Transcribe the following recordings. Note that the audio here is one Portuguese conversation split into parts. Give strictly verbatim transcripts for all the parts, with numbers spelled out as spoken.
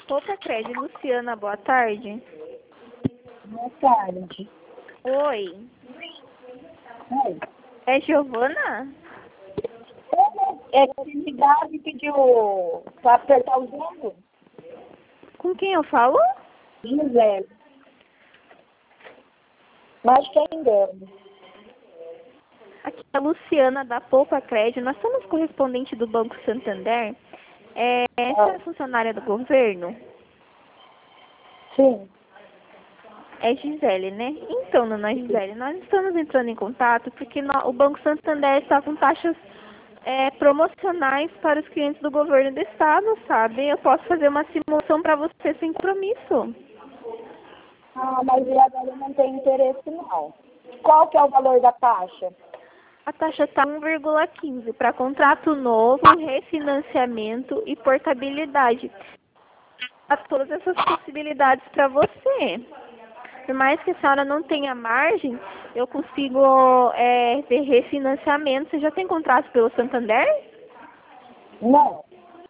Opa, Cred, Luciana, boa tarde. Boa tarde. Oi. Oi. É Giovana? É que me ligaram e pediu para apertar o zero. Com quem eu falo? José. Mas que é engano. Aqui é a Luciana da Poupa Cred. Nós somos correspondente do Banco Santander. É, essa é funcionária do governo? Sim. É Gisele, né? Então, dona Gisele, nós estamos entrando em contato porque nó- o Banco Santander está com taxas é, promocionais para os clientes do governo do estado, sabe? Eu posso fazer uma simulação para você sem compromisso. Ah, mas eu agora não tenho interesse não. Qual que é o valor da taxa? A taxa está um vírgula quinze para contrato novo, refinanciamento e portabilidade. Há todas essas possibilidades para você. Por mais que a senhora não tenha margem, eu consigo é, ver refinanciamento. Você já tem contrato pelo Santander? Não.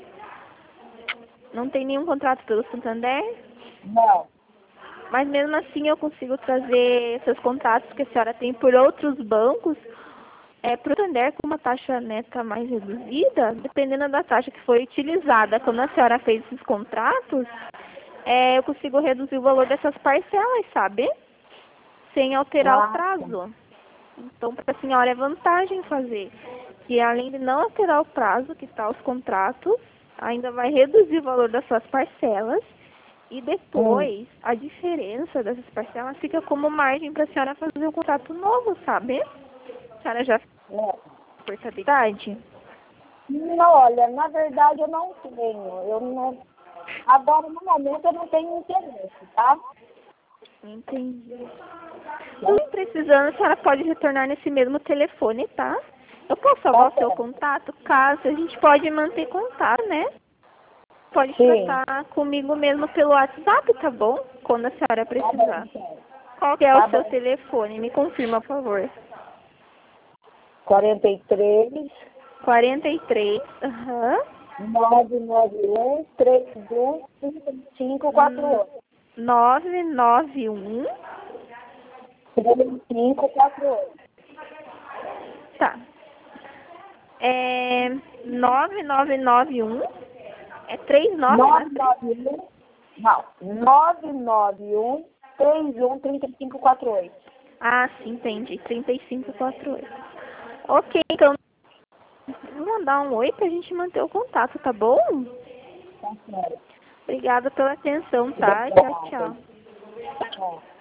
Não tem nenhum contrato pelo Santander? Não. Mas mesmo assim eu consigo trazer seus contratos que a senhora tem por outros bancos é, para o Santander com uma taxa neta mais reduzida, dependendo da taxa que foi utilizada. Quando a senhora fez esses contratos, é, eu consigo reduzir o valor dessas parcelas, sabe? Sem alterar o Ah, prazo. Então, para a senhora é vantagem fazer. Que além de não alterar o prazo que está os contratos, ainda vai reduzir o valor das suas parcelas. E depois, hum. a diferença dessas parcelas fica como margem para a senhora fazer um contrato novo, sabe? A senhora já fez Não. portabilidade? Não, olha, na verdade eu não tenho. Eu não... Agora, no momento, eu não tenho interesse, tá? Entendi. Tudo precisando, a senhora pode retornar nesse mesmo telefone, tá? Eu posso salvar o Tá seu certo. contato? Caso a gente pode manter contato, né? Pode Sim. tratar comigo mesmo pelo WhatsApp, tá bom? Quando a senhora Tá bom, precisar. então. Qual que é Tá o seu bom. telefone? Me confirma, por favor. quarenta e três, quarenta e três, aham. nove nove um, três um, cinco cinco quatro oito. nove nove um. três cinco quatro oito. Tá. É nove nove nove um. É três nove, né? nove nove um, não, nove nove um, três um, três cinco quatro oito. Ah, sim, entendi. trinta e cinco quarenta e oito. Ok, então vou mandar um oi pra gente manter o contato, tá bom? Tá certo. Obrigada pela atenção, tá? Tchau, tchau. Tchau.